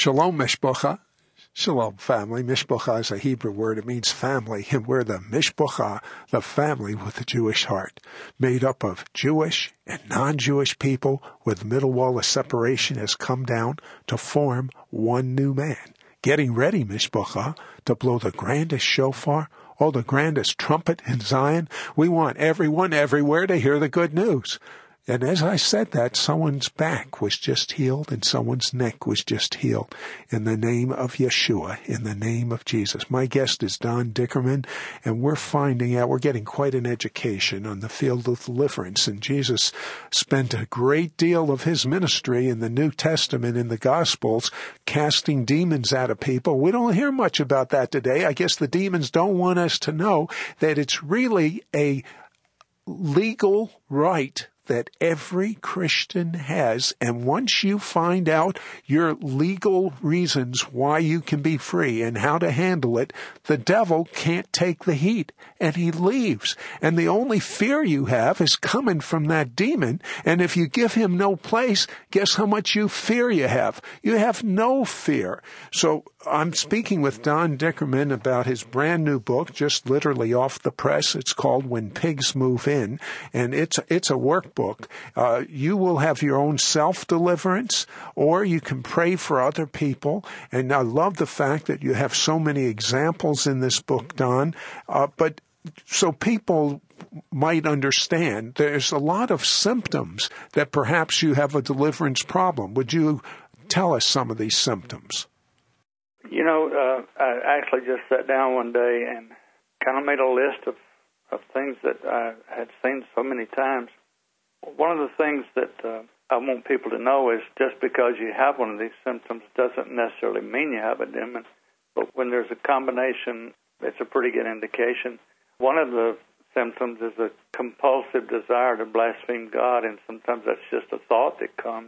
Shalom, Mishpacha. Shalom, family. Mishpacha is a Hebrew word. It means family, and we're the Mishpacha, the family with a Jewish heart, made up of Jewish and non-Jewish people where the middle wall of separation has come down to form one new man. Getting ready, Mishpacha, to blow the grandest shofar, or the grandest trumpet in Zion. We want everyone everywhere to hear the good news. And as I said that, someone's back was just healed and someone's neck was just healed in the name of Yeshua, in the name of Jesus. My guest is Don Dickerman, and we're finding out, we're getting quite an education on the field of deliverance. And Jesus spent a great deal of his ministry in the New Testament, in the Gospels, casting demons out of people. We don't hear much about that today. I guess the demons don't want us to know that it's really a legal right that every Christian has, and once you find out your legal reasons why you can be free and how to handle it, the devil can't take the heat, and he leaves. And the only fear you have is coming from that demon, and if you give him no place, guess how much fear you have? You have no fear. So I'm speaking with Don Dickerman about his brand new book, just literally off the press. It's called When Pigs Move In, and it's a workbook. You will have your own self-deliverance, or you can pray for other people. And I love the fact that you have so many examples in this book, Don. But so people might understand, there's a lot of symptoms that perhaps you have a deliverance problem. Would you tell us some of these symptoms? You know, I actually just sat down one day and kind of made a list of things that I had seen so many times. One of the things that I want people to know is just because you have one of these symptoms doesn't necessarily mean you have a demon. But when there's a combination, it's a pretty good indication. One of the symptoms is a compulsive desire to blaspheme God, and sometimes that's just a thought that comes.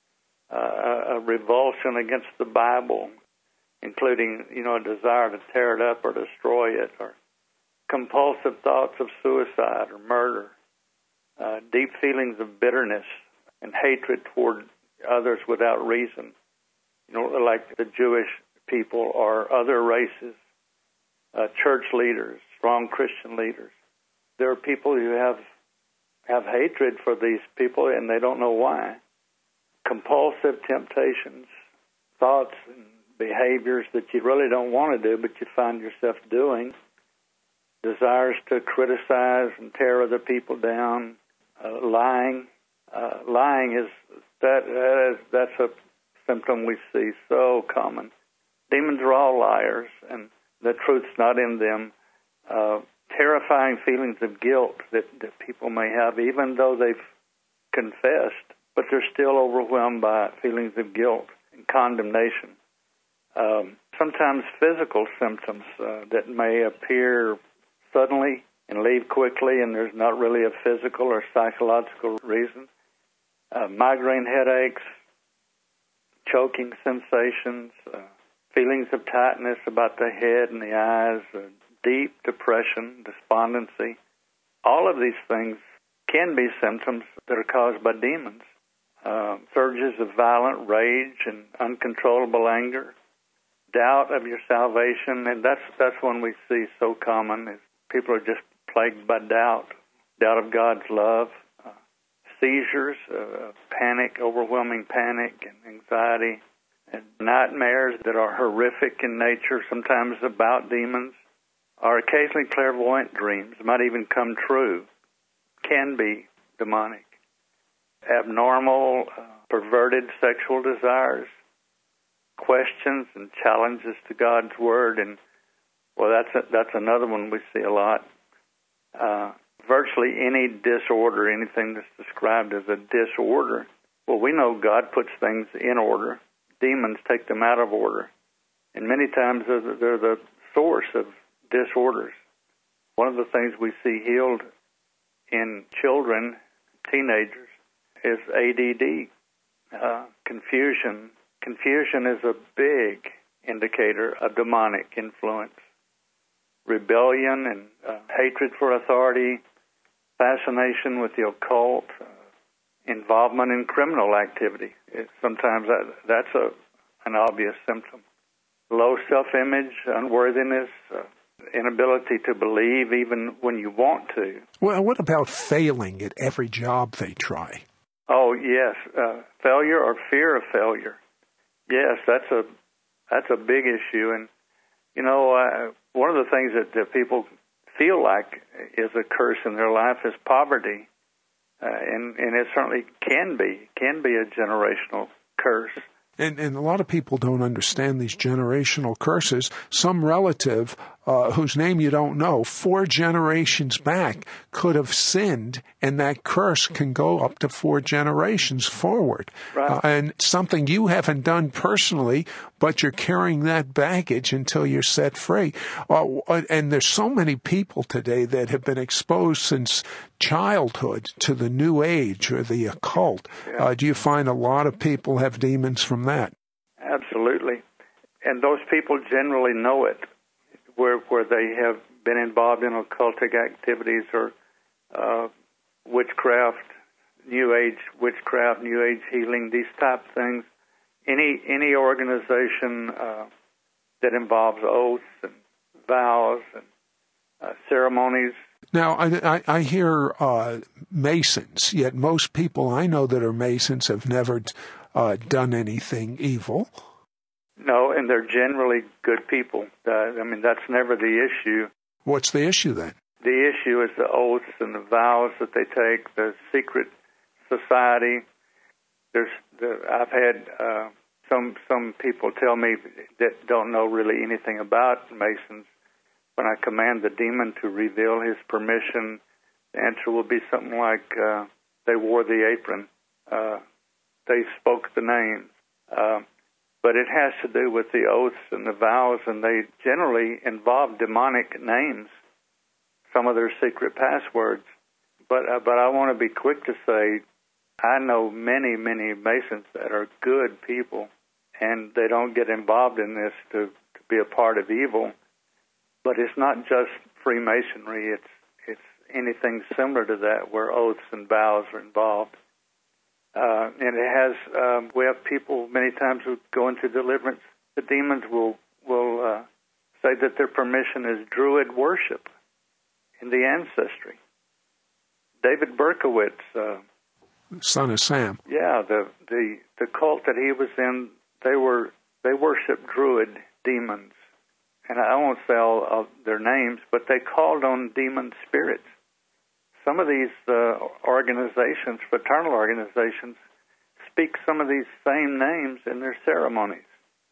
A revulsion against the Bible, including, a desire to tear it up or destroy it, or compulsive thoughts of suicide or murder. Deep feelings of bitterness and hatred toward others without reason, like the Jewish people or other races, church leaders, strong Christian leaders. There are people who have hatred for these people and they don't know why. Compulsive temptations, thoughts and behaviors that you really don't want to do but you find yourself doing. Desires to criticize and tear other people down. Lying is that's a symptom we see so common. Demons are all liars, and the truth's not in them. Terrifying feelings of guilt that people may have, even though they've confessed, but they're still overwhelmed by feelings of guilt and condemnation. Sometimes physical symptoms that may appear suddenly and leave quickly, and there's not really a physical or psychological reason. Migraine headaches, choking sensations, feelings of tightness about the head and the eyes, deep depression, despondency. All of these things can be symptoms that are caused by demons. Surges of violent rage and uncontrollable anger, doubt of your salvation, and that's one we see so common. Is people are just plagued by doubt of God's love, seizures, panic, overwhelming panic and anxiety, and nightmares that are horrific in nature, sometimes about demons, or occasionally clairvoyant dreams, might even come true, can be demonic. Abnormal, perverted sexual desires, questions and challenges to God's Word, and that's another one we see a lot. Virtually any disorder, anything that's described as a disorder, well, we know God puts things in order. Demons take them out of order. And many times they're the source of disorders. One of the things we see healed in children, teenagers, is ADD, confusion. Confusion is a big indicator of demonic influence. Rebellion and hatred for authority, fascination with the occult, involvement in criminal activity. Sometimes that's an obvious symptom. Low self-image, unworthiness, inability to believe even when you want to. Well, what about failing at every job they try? Oh, yes. Failure or fear of failure. Yes, that's a big issue. And, one of the things that people feel like is a curse in their life is poverty. And it certainly can be a generational curse. And a lot of people don't understand these generational curses. Some relative whose name you don't know 4 generations back could have sinned, and that curse can go up to 4 generations forward. Right. And something you haven't done personally, but you're carrying that baggage until you're set free. And there's so many people today that have been exposed since childhood to the New Age or the occult. Yeah. Do you find a lot of people have demons from that? Absolutely. And those people generally know it, where they have been involved in occultic activities or witchcraft, New Age witchcraft, New Age healing, these type of things. Any organization that involves oaths and vows and ceremonies. Now, I hear Masons, yet most people I know that are Masons have never done anything evil. No, and they're generally good people. That's never the issue. What's the issue then? The issue is the oaths and the vows that they take, the secret society. I've had some people tell me that don't know really anything about Masons. When I command the demon to reveal his permission, the answer will be something like, they wore the apron, they spoke the names. But it has to do with the oaths and the vows, and they generally involve demonic names, some of their secret passwords. But I want to be quick to say, I know many, many Masons that are good people, and they don't get involved in this to be a part of evil. But it's not just Freemasonry, it's anything similar to that where oaths and vows are involved. And it has, we have people many times who go into deliverance. The demons will say that their permission is Druid worship in the ancestry. David Berkowitz, son of Sam. Yeah, the cult that he was in, they worshiped Druid demons. And I won't say all of their names, but they called on demon spirits. Some of these organizations, fraternal organizations, speak some of these same names in their ceremonies.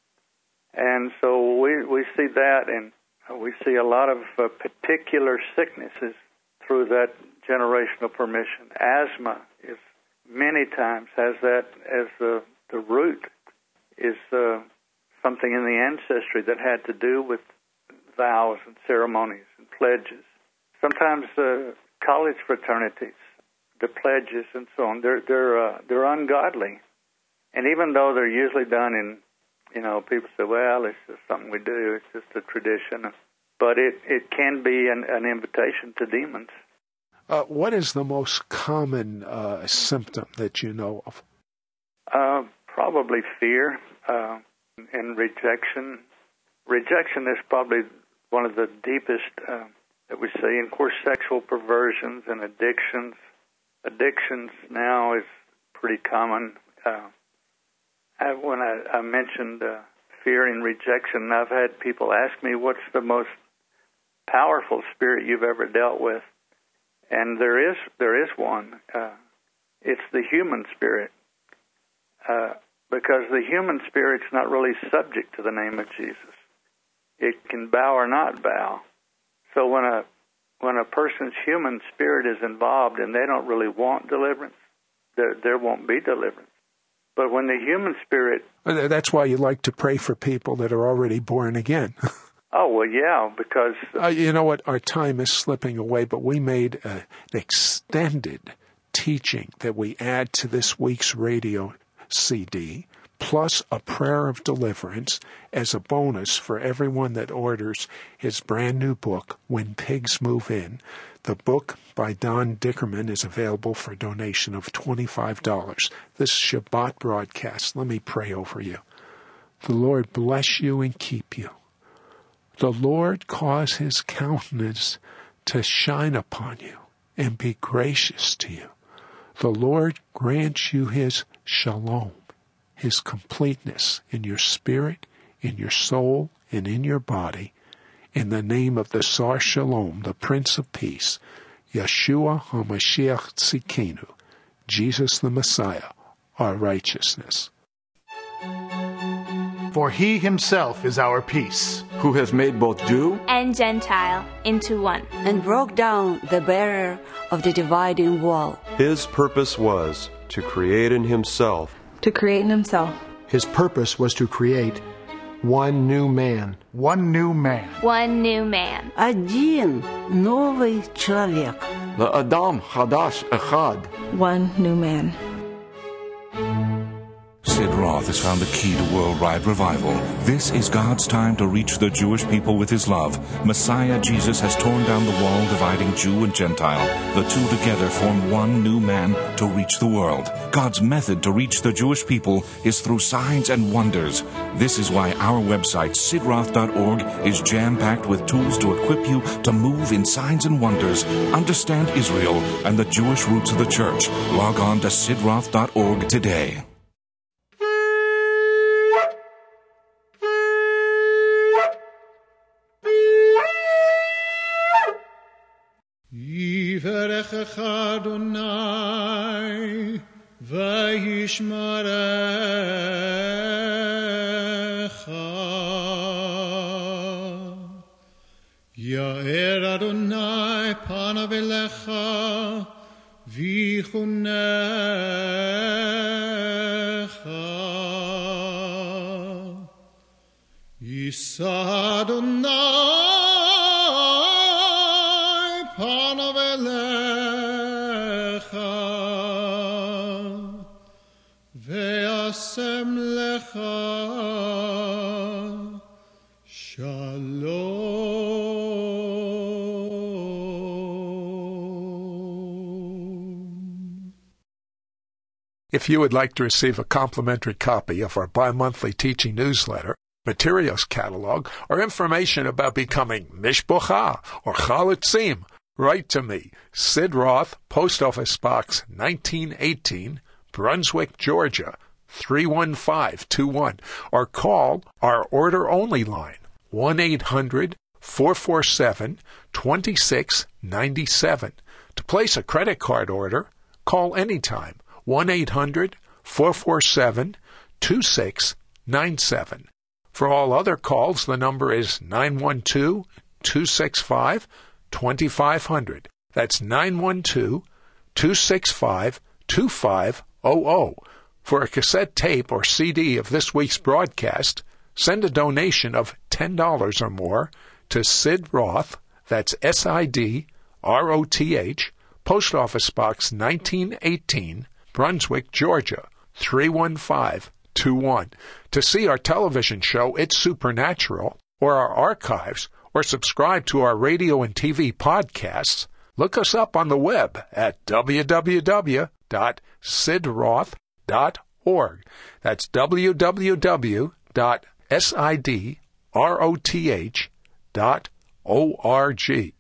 And so we see that, and we see a lot of particular sicknesses through that generational permission. Asthma is many times has that as the root, is something in the ancestry that had to do with vows and ceremonies and pledges. Sometimes college fraternities, the pledges and so on, they're ungodly. And even though they're usually done in, people say, well, it's just something we do, it's just a tradition. But it can be an invitation to demons. What is the most common symptom that you know of? Probably fear and rejection. Rejection is probably one of the deepest that we see. And, of course, sexual perversions and addictions. Addictions now is pretty common. When I mentioned fear and rejection, I've had people ask me, what's the most powerful spirit you've ever dealt with? And there is one. It's the human spirit. Because the human spirit's not really subject to the name of Jesus. It can bow or not bow. So when a person's human spirit is involved and they don't really want deliverance, there won't be deliverance. But when the human spirit... That's why you like to pray for people that are already born again. Oh, well, yeah, because... you know what? Our time is slipping away, but we made an extended teaching that we add to this week's radio CD, plus a prayer of deliverance as a bonus for everyone that orders his brand new book, When Pigs Move In. The book by Don Dickerman is available for a donation of $25. This Shabbat broadcast, let me pray over you. The Lord bless you and keep you. The Lord cause his countenance to shine upon you and be gracious to you. The Lord grant you his shalom, his completeness in your spirit, in your soul, and in your body, in the name of the Sar Shalom, the Prince of Peace, Yeshua HaMashiach Tzidkenu, Jesus the Messiah, our righteousness. For he himself is our peace, who has made both Jew and Gentile into one, and broke down the barrier of the dividing wall. His purpose was to create in himself. His purpose was to create one new man. One new man. One new man. Один новый человек. L'Adam Chadash Echad. One new man. Sid Roth has found the key to worldwide revival. This is God's time to reach the Jewish people with his love. Messiah Jesus has torn down the wall dividing Jew and Gentile. The two together form one new man to reach the world. God's method to reach the Jewish people is through signs and wonders. This is why our website, sidroth.org, is jam-packed with tools to equip you to move in signs and wonders, understand Israel and the Jewish roots of the church. Log on to sidroth.org today. Yivarechecha Adonai v'yishmarecha. Ya'er Adonai panav elecha v'yichunecha. Yisa Adonai panav elecha ve'asem lecha shalom. If you would like to receive a complimentary copy of our bi-monthly teaching newsletter, materials catalog, or information about becoming Mishpocha or Chalitzim, write to me, Sid Roth, Post Office Box 1918, Brunswick, Georgia, 31521, or call our order-only line, 1-800-447-2697. To place a credit card order, call anytime, 1-800-447-2697. For all other calls, the number is 912-265-2500. That's 912-265-2500. For a cassette tape or CD of this week's broadcast, send a donation of $10 or more to Sid Roth, that's S-I-D-R-O-T-H, Post Office Box 1918, Brunswick, Georgia, 31521. To see our television show, It's Supernatural, or our archives, or subscribe to our radio and TV podcasts, look us up on the web at www.sidroth.org. That's www.sidroth.org.